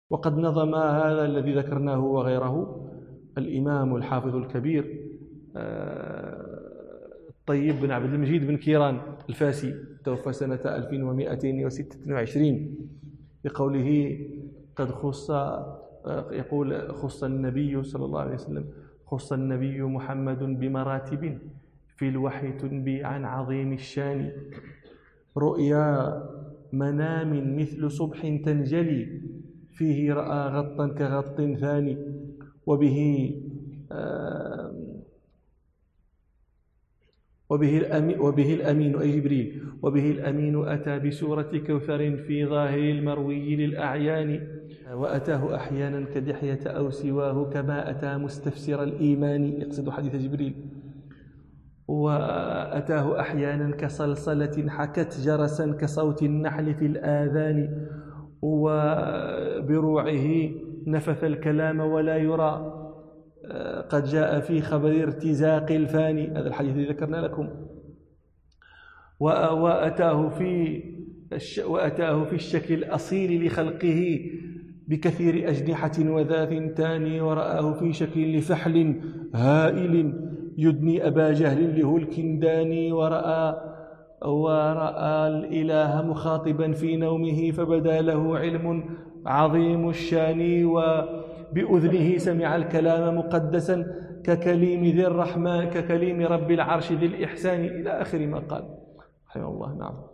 وقد نظم هذا الذي ذكرناه وغيره الإمام الحافظ الكبير الطيب بن عبد المجيد بن كيران الفاسي، توفى سنة 1226، بقوله قد خص، يقول خص النبي صلى الله عليه وسلم، خص النبي محمد بمراتب في الوحي تنبي عن عظيم الشان، رؤيا منام مثل صبح تنجلي فيه رأى غطا كغط ثاني، وبه الأمين أي جبريل، وبه الأمين أتى بسورة كوثر في ظاهر المروي للأعيان، وأتاه أحيانا كدحية أو سواه كما أتى مستفسر الإيمان، يقصد حديث جبريل، وأتاه أحيانا كصلصلة حكت جرسا كصوت النحل في الآذان، وبروعه نفث الكلام ولا يرى قد جاء في خبر ارتزاق الفاني، هذا الحديث الذي ذكرنا لكم. وأتاه في الشكل الأصيل لخلقه بكثير أجنحة وذا ثنتان، ورآه في شكل لفحل هائل يدني أبا جهل له الكنداني، ورأى الإله مخاطبا في نومه فبدا له علم عظيم الشان، وبأذنه سمع الكلام مقدسا ككليم ذي الرحمن ككليم رب العرش ذي الإحسان، إلى آخر ما قال رحمه الله. نعم.